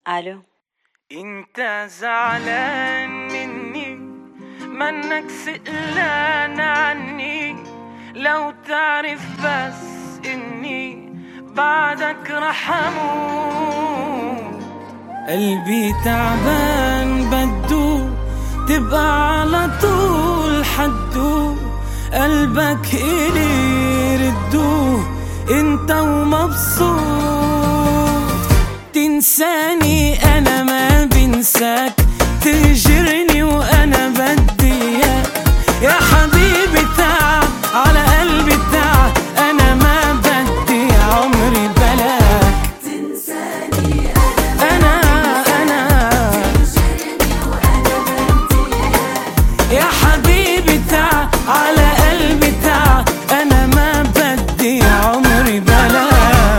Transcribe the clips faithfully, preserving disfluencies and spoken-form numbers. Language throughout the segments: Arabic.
الو. انت زعلان مني منك سئلان عني، لو تعرف بس اني بعدك رح اموت. قلبي تعبان بدو تبقى على طول حدو، قلبك إلي ردوه انت ومبسوط. تنساني انا ما بنساك، تهجرني وانا بدي اياك. يا حبيبي تعب على قلبي تعب، انا ما بدي عمري بلاك. تنساني انا انا تهجرني وانا بدي اياك. يا حبيبي تعب على قلبي تعب، انا ما بدي عمري بلاك.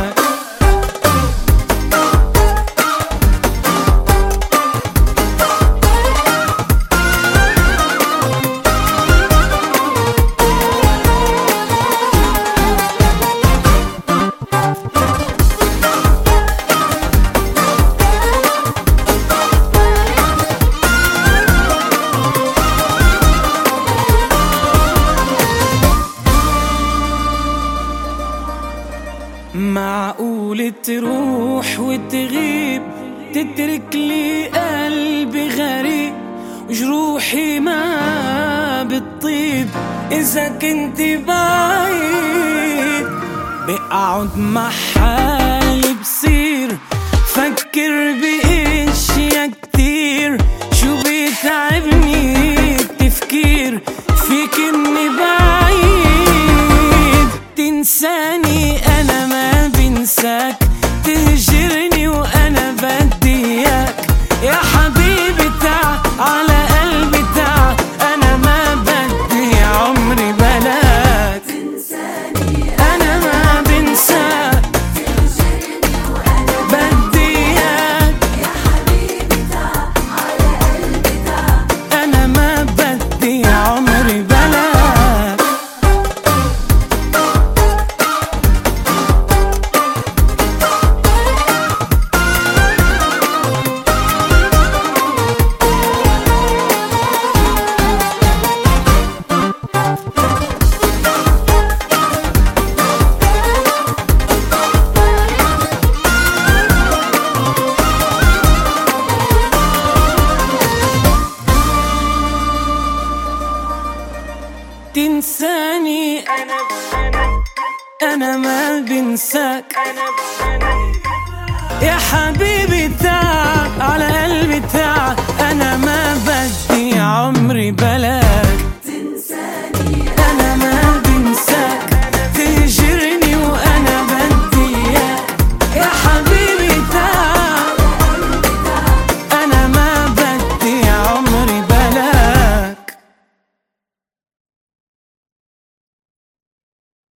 معقول تروح وتغيب، تترك لي قلبي غريب، وجروحي ما بتطيب إذا كنت بعيد. بقعد مع حالي بصير فكر بإشياء كتير، شو بيتعبني التفكير فيك إني بعيد. تنساني أنا ما بنساك، تهجرني وأنا بدي إياك. يا حبيبي تعب على قلبي تعب، أنا ما بدي عمري بلاك. تنساني أنا ما بنساك، تهجرني وانا بدي إياك. يا حبيبي تعب على قلبي تعب. أنا ما بدي عمري بلاك. تنساني أنا أنا ما بنساك. يا حبيبي تعب على قلبي تعب، أنا ما بدي عمري بلاك.